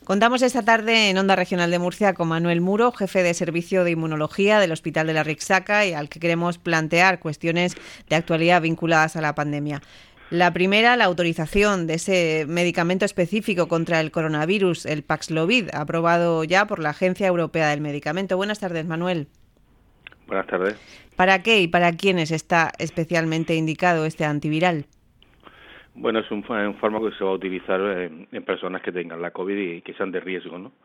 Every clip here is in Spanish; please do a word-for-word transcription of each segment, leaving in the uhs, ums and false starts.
Contamos esta tarde en Onda Regional de Murcia con Manuel Muro, jefe de Servicio de Inmunología del Hospital de la Rixaca, y al que queremos plantear cuestiones de actualidad vinculadas a la pandemia. La primera, la autorización de ese medicamento específico contra el coronavirus, el Paxlovid, aprobado ya por la Agencia Europea del Medicamento. Buenas tardes, Manuel. Buenas tardes. ¿Para qué y para quiénes está especialmente indicado este antiviral? Bueno, es un, un fármaco que se va a utilizar en, en personas que tengan la COVID y que sean de riesgo, ¿no?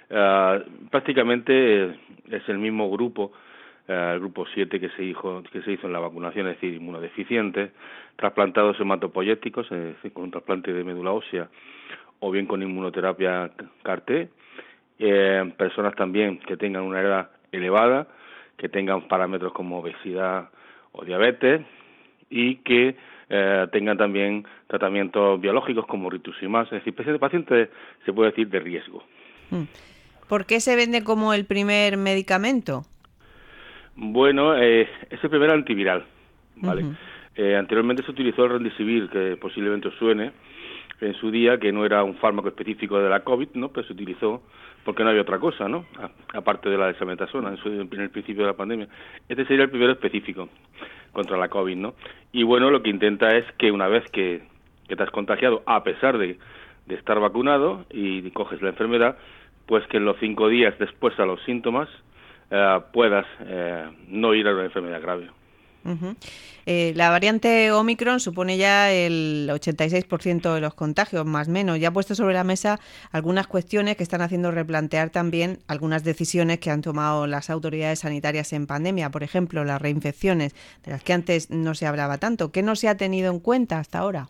Uh, prácticamente es el mismo grupo, uh, el grupo siete que se hizo que se hizo en la vacunación, es decir, inmunodeficientes, trasplantados hematopoyéticos, es decir, con un trasplante de médula ósea, o bien con inmunoterapia C A R T, eh, personas también que tengan una edad elevada, que tengan parámetros como obesidad o diabetes y que eh, tengan también tratamientos biológicos como rituximab, es decir, pacientes, se puede decir, de riesgo. ¿Por qué se vende como el primer medicamento? Bueno, eh, es el primer antiviral, ¿vale? Uh-huh. Eh, anteriormente se utilizó el Remdesivir, que posiblemente os suene, en su día, que no era un fármaco específico de la COVID, ¿no? Pero se utilizó porque no había otra cosa, ¿no? A, aparte de la dexametasona, en, su, en el principio de la pandemia. Este sería el primero específico contra la COVID, ¿no? Y bueno, lo que intenta es que una vez que, que te has contagiado, a pesar de, de estar vacunado y coges la enfermedad, pues que en los cinco días después a los síntomas eh, puedas eh, no ir a una enfermedad grave. Uh-huh. Eh, la variante Omicron supone ya el ochenta y seis por ciento de los contagios, más o menos. Ya ha puesto sobre la mesa algunas cuestiones que están haciendo replantear también algunas decisiones que han tomado las autoridades sanitarias en pandemia. Por ejemplo, las reinfecciones, de las que antes no se hablaba tanto. ¿Qué no se ha tenido en cuenta hasta ahora?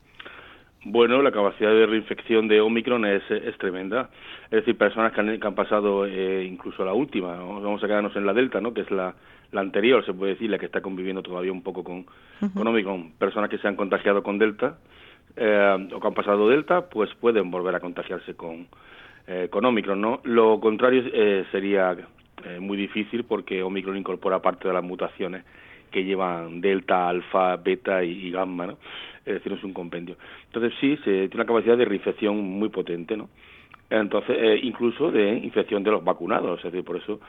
Bueno, la capacidad de reinfección de Omicron es, es tremenda. Es decir, personas que han, que han pasado eh, incluso la última, ¿no? Vamos a quedarnos en la Delta, ¿no? Que es la, la anterior, se puede decir, la que está conviviendo todavía un poco con, uh-huh. con Omicron. Personas que se han contagiado con Delta eh, o que han pasado Delta, pues pueden volver a contagiarse con, eh, con Omicron, ¿no? Lo contrario eh, sería eh, muy difícil porque Omicron incorpora parte de las mutaciones que llevan delta, alfa, beta y, y gamma, ¿no? Es decir, es un compendio. Entonces sí, se tiene una capacidad de reinfección muy potente, ¿no? Entonces, eh, incluso de infección de los vacunados, es decir, por eso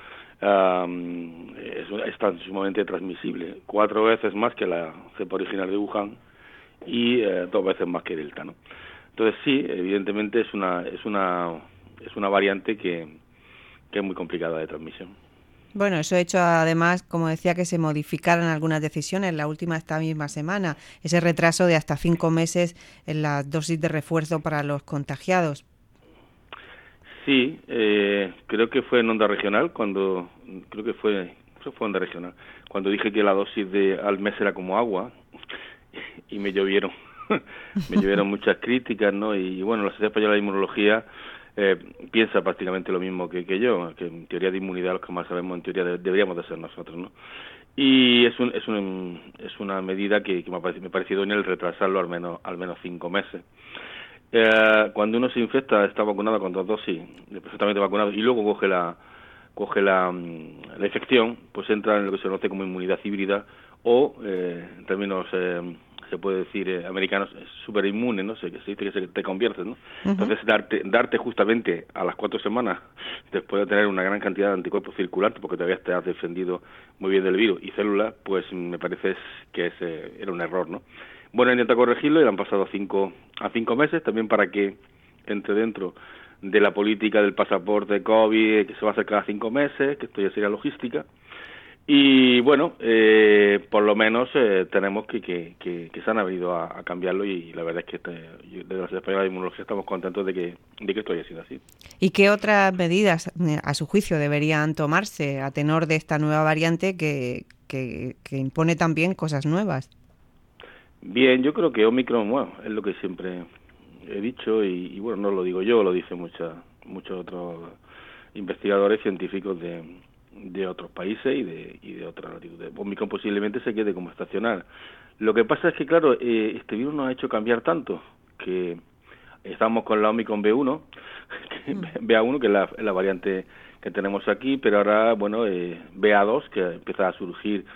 um, es, es tan sumamente transmisible, cuatro veces más que la cepa original de Wuhan y eh, dos veces más que delta, ¿no? Entonces sí, evidentemente es una es una es una variante que, que es muy complicada de transmisión. Bueno, eso ha hecho además, como decía, que se modificaran algunas decisiones, la última esta misma semana, ese retraso de hasta cinco meses en la dosis de refuerzo para los contagiados. Sí, eh, creo que fue en Onda Regional, cuando, creo que fue, creo que fue Onda Regional, cuando dije que la dosis de al mes era como agua, y me llovieron, me llovieron muchas críticas, ¿no? Y bueno, la Sociedad Española de Inmunología Eh, piensa prácticamente lo mismo que, que yo, que en teoría de inmunidad los que más sabemos en teoría de, deberíamos de ser nosotros, ¿no? Y es un, es un, es una medida que, que me ha parecido, me ha parecido en el retrasarlo al menos al menos cinco meses. Eh, cuando uno se infecta, está vacunado con dos dosis, perfectamente vacunado, y luego coge la coge la, la infección, pues entra en lo que se conoce como inmunidad híbrida o eh, en términos eh, se puede decir, eh, americanos, súper inmune, ¿no? Se, se dice que se te conviertes, ¿no? Uh-huh. Entonces, darte darte justamente a las cuatro semanas, después de tener una gran cantidad de anticuerpos circulantes, porque todavía te has defendido muy bien del virus y células, pues me parece que ese era un error, ¿no? Bueno, han intentado corregirlo y le han pasado cinco, a cinco meses, también para que entre dentro de la política del pasaporte COVID, que se va a hacer cada cinco meses, que esto ya sería logística. Y bueno, eh, por lo menos eh, tenemos que, que, que, que se han venido a, a cambiarlo y la verdad es que este, desde la Sociedad Española de Inmunología estamos contentos de que, de que esto haya sido así. ¿Y qué otras medidas, a su juicio, deberían tomarse a tenor de esta nueva variante que, que, que impone también cosas nuevas? Bien, yo creo que Omicron, bueno, es lo que siempre he dicho y, y bueno, no lo digo yo, lo dicen muchas, muchos otros investigadores científicos de... de otros países y de y de otras latitudes. Omicron posiblemente se quede como estacional. Lo que pasa es que, claro, eh, este virus nos ha hecho cambiar tanto que estamos con la Omicron B uno, B A uno, que es la, es la variante que tenemos aquí, pero ahora, bueno, eh, B A dos, que empieza a surgir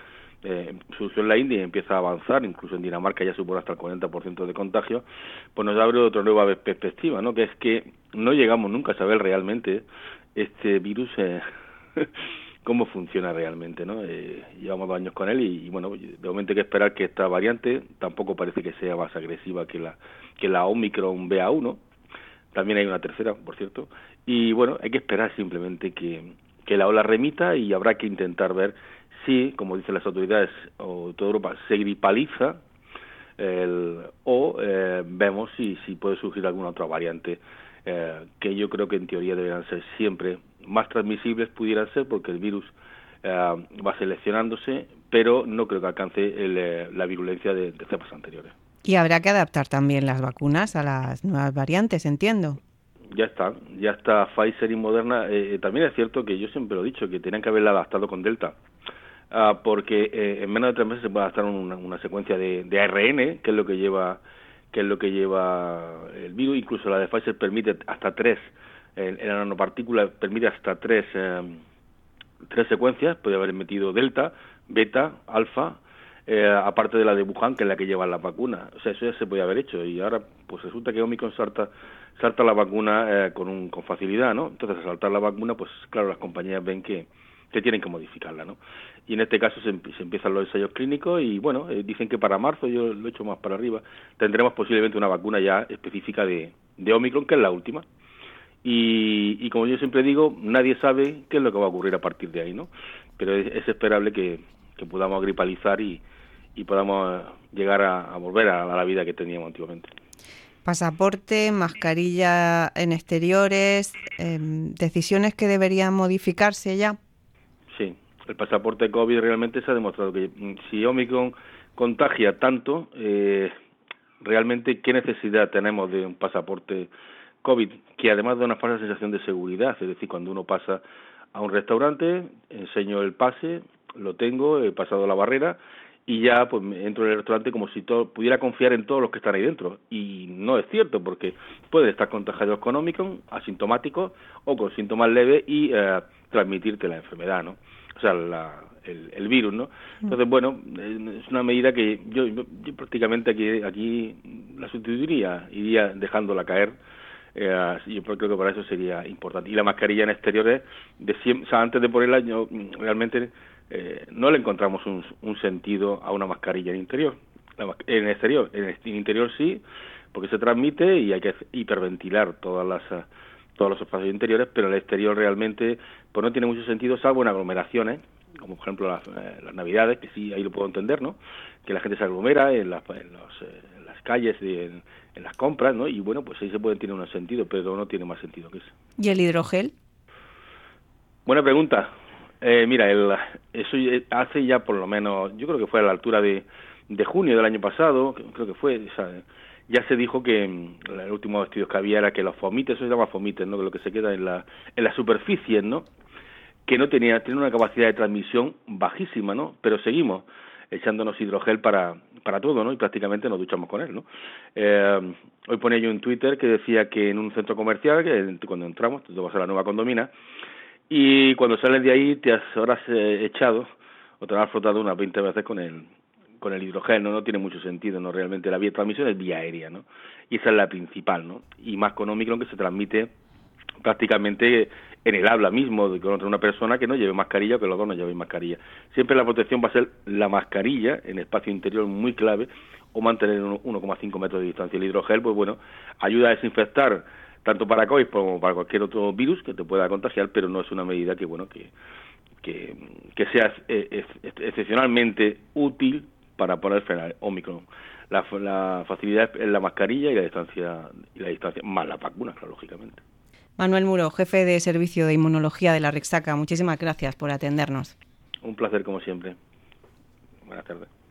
eh, surgió en la India y empieza a avanzar, incluso en Dinamarca ya supone hasta el cuarenta por ciento de contagio, pues nos abre otra nueva perspectiva, ¿no? Que es que no llegamos nunca a saber realmente este virus eh, cómo funciona realmente, ¿no? Eh, llevamos dos años con él y, y bueno, de momento hay que esperar que esta variante tampoco parece que sea más agresiva que la que la Omicron B A uno. También hay una tercera, por cierto, y bueno, hay que esperar simplemente que, que la ola remita y habrá que intentar ver si, como dicen las autoridades o toda Europa, se gripaliza el, o eh, vemos si, si puede surgir alguna otra variante, eh, que yo creo que en teoría deberán ser siempre más transmisibles, pudieran ser, porque el virus eh, va seleccionándose, pero no creo que alcance el, eh, la virulencia de, de cepas anteriores. Y habrá que adaptar también las vacunas a las nuevas variantes, entiendo. Ya está, ya está Pfizer y Moderna. Eh, también es cierto que yo siempre lo he dicho, que tenían que haberla adaptado con Delta, uh, porque eh, en menos de tres meses se puede adaptar una, una secuencia de, de A R N, que es lo que lleva que es lo que lleva el virus. Incluso la de Pfizer permite hasta tres, en, en la nanopartícula permite hasta tres, eh, tres secuencias, puede haber metido Delta, Beta, Alfa, Eh, aparte de la de Wuhan, que es la que lleva la vacuna. O sea, eso ya se podía haber hecho y ahora pues resulta que Omicron salta, salta la vacuna eh, con un, con facilidad, ¿no? Entonces, al saltar la vacuna, pues claro, las compañías ven que, que tienen que modificarla, ¿no? Y en este caso se, se empiezan los ensayos clínicos y bueno, eh, dicen que para marzo, yo lo he hecho más para arriba, tendremos posiblemente una vacuna ya específica de, de Omicron, que es la última. Y, y como yo siempre digo, nadie sabe qué es lo que va a ocurrir a partir de ahí, ¿no? Pero es, es esperable que, que podamos gripalizar y y podamos llegar a, a volver a, a la vida que teníamos antiguamente. Pasaporte, mascarilla en exteriores, eh, decisiones que deberían modificarse ya. Sí, el pasaporte COVID realmente se ha demostrado que si Omicron contagia tanto, eh, realmente qué necesidad tenemos de un pasaporte COVID, que además da una falsa sensación de seguridad, es decir, cuando uno pasa a un restaurante, enseño el pase, lo tengo, he pasado la barrera, y ya pues entro en el restaurante como si todo, pudiera confiar en todos los que están ahí dentro, y no es cierto, porque pueden estar contagiados con Omicron, asintomáticos o con síntomas leves y eh, transmitirte la enfermedad, ¿no? O sea, la, el, el virus, ¿no? Entonces, bueno, es una medida que yo, yo, yo prácticamente aquí, aquí la sustituiría, iría dejándola caer. Eh, yo creo que para eso sería importante. Y la mascarilla en exteriores, de siempre, o sea, antes de ponerla, yo realmente eh, no le encontramos un, un sentido a una mascarilla en interior. La, en exterior, en el interior sí, porque se transmite y hay que hiperventilar todas las todos los espacios interiores, pero en el exterior realmente pues no tiene mucho sentido, salvo en aglomeraciones, como por ejemplo las, eh, las Navidades, que sí, ahí lo puedo entender, ¿no? Que la gente se aglomera en las, en los, eh, en las calles, de, en, en las compras, ¿no? Y bueno, pues ahí se puede tener un sentido, pero no tiene más sentido que eso. ¿Y el hidrogel? Buena pregunta. Eh, mira, el, eso hace ya por lo menos, yo creo que fue a la altura de, de junio del año pasado, creo que fue, o sea, ya se dijo que en los últimos estudios que había era que los fomites, eso se llama fomites, ¿no? Que lo que se queda en la en las superficies, ¿no? Que no tenía, tenía una capacidad de transmisión bajísima, ¿no? Pero seguimos echándonos hidrogel para para todo, ¿no? Y prácticamente nos duchamos con él, ¿no? Eh, hoy ponía yo en Twitter que decía que en un centro comercial, que cuando entramos, tú vas a la nueva condomina, y cuando sales de ahí te has, habrás eh, echado o te habrás frotado unas veinte veces con el con el hidrogel, ¿no? No tiene mucho sentido, ¿no? Realmente la vía de transmisión es vía aérea, ¿no? Y esa es la principal, ¿no? Y más con Omicron, que se transmite prácticamente en el habla mismo de contra una persona que no lleve mascarilla o que los dos no lleven mascarilla. Siempre la protección va a ser la mascarilla en espacio interior, muy clave, o mantener uno coma cinco metros de distancia. El hidrogel, pues bueno, ayuda a desinfectar tanto para COVID como para cualquier otro virus que te pueda contagiar, pero no es una medida que, bueno, que que, que sea ex, ex, excepcionalmente útil para poder frenar Omicron. La, la facilidad es la mascarilla y la distancia y la distancia más la vacuna, claro, lógicamente. Manuel Muro, jefe de Servicio de Inmunología de la Rixaca, muchísimas gracias por atendernos. Un placer como siempre. Buenas tardes.